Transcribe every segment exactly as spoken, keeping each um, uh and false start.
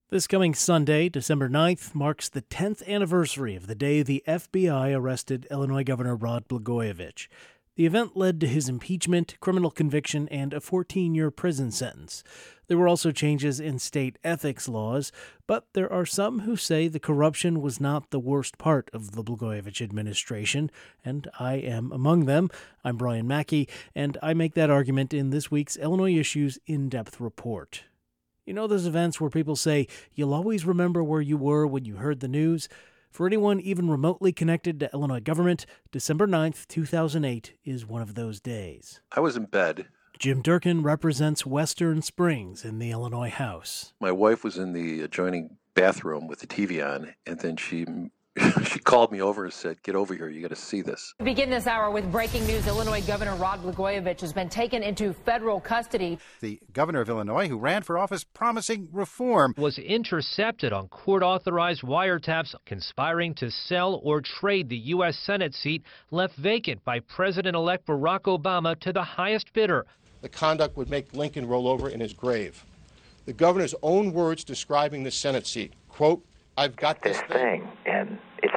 This coming Sunday, December ninth, marks the tenth anniversary of the day the F B I arrested Illinois Governor Rod Blagojevich. The event led to his impeachment, criminal conviction, and a fourteen-year prison sentence. There were also changes in state ethics laws, but there are some who say the corruption was not the worst part of the Blagojevich administration, and I am among them. I'm Brian Mackey, and I make that argument in this week's Illinois Issues In-Depth Report. You know those events where people say, you'll always remember where you were when you heard the news? For anyone even remotely connected to Illinois government, December ninth, two thousand eight is one of those days. I was in bed. Jim Durkin represents Western Springs in the Illinois House. My wife was in the adjoining bathroom with the T V on, and then she she called me over and said, get over here, you got to see this. We begin this hour with breaking news. Illinois Governor Rod Blagojevich has been taken into federal custody. The governor of Illinois, who ran for office promising reform, was intercepted on court-authorized wiretaps, conspiring to sell or trade the U S Senate seat left vacant by President-elect Barack Obama to the highest bidder. The conduct would make Lincoln roll over in his grave. The governor's own words describing the Senate seat, quote, I've got this, this thing, and it's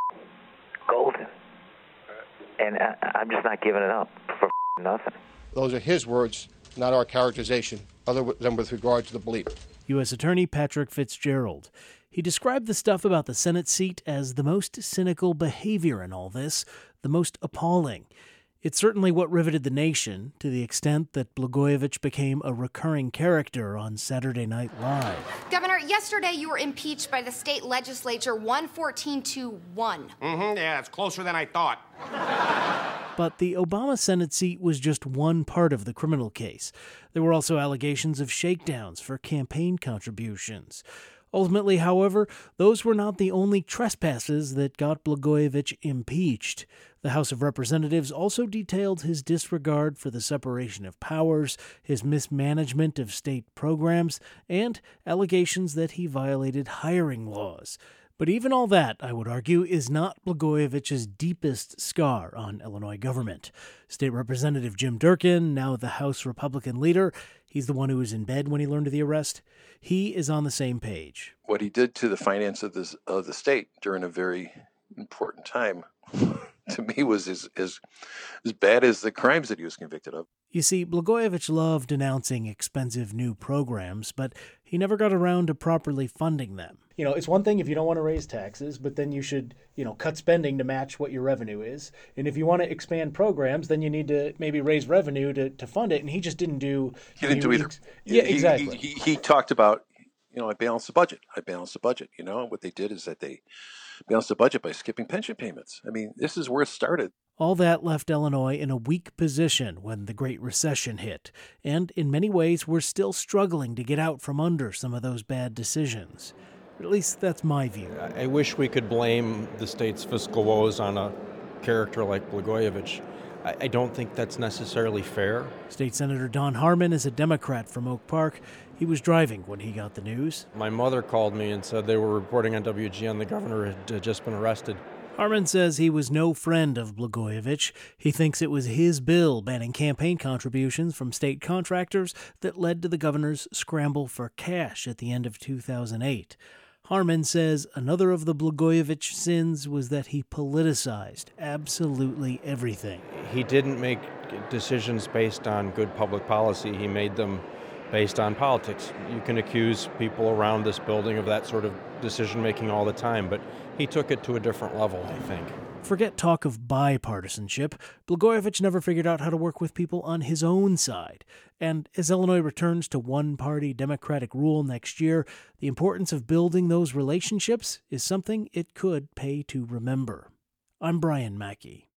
golden. And I, I'm just not giving it up for nothing. Those are his words, not our characterization, other than with regard to the belief. U S Attorney Patrick Fitzgerald. He described the stuff about the Senate seat as the most cynical behavior in all this, the most appalling. It's certainly what riveted the nation, to the extent that Blagojevich became a recurring character on Saturday Night Live. Governor, yesterday you were impeached by the state legislature one fourteen to one. Mm-hmm, yeah, it's closer than I thought. But the Obama Senate seat was just one part of the criminal case. There were also allegations of shakedowns for campaign contributions. Ultimately, however, those were not the only trespasses that got Blagojevich impeached. The House of Representatives also detailed his disregard for the separation of powers, his mismanagement of state programs, and allegations that he violated hiring laws. But even all that, I would argue, is not Blagojevich's deepest scar on Illinois government. State Representative Jim Durkin, now the House Republican leader, he's the one who was in bed when he learned of the arrest, he is on the same page. What he did to the finance of, this, of the state during a very important time, to me, was as, as, as bad as the crimes that he was convicted of. You see, Blagojevich loved announcing expensive new programs, but he never got around to properly funding them. You know, it's one thing if you don't want to raise taxes, but then you should, you know, cut spending to match what your revenue is. And if you want to expand programs, then you need to maybe raise revenue to, to fund it. And he just didn't do... He didn't do either. Ex- yeah, he, exactly. He, he, he talked about, you know, I balanced the budget. I balanced the budget. You know, what they did is that they balanced the budget by skipping pension payments. I mean, this is where it started. All that left Illinois in a weak position when the Great Recession hit. And in many ways, we're still struggling to get out from under some of those bad decisions. At least that's my view. I wish we could blame the state's fiscal woes on a character like Blagojevich. I, I don't think that's necessarily fair. State Senator Don Harmon is a Democrat from Oak Park. He was driving when he got the news. My mother called me and said they were reporting on W G N the governor had uh, just been arrested. Harmon says he was no friend of Blagojevich. He thinks it was his bill banning campaign contributions from state contractors that led to the governor's scramble for cash at the end of two thousand eight. Harmon says another of the Blagojevich sins was that he politicized absolutely everything. He didn't make decisions based on good public policy. He made them based on politics. You can accuse people around this building of that sort of decision-making all the time, but he took it to a different level, I think. Forget talk of bipartisanship. Blagojevich never figured out how to work with people on his own side. And as Illinois returns to one-party Democratic rule next year, the importance of building those relationships is something it could pay to remember. I'm Brian Mackey.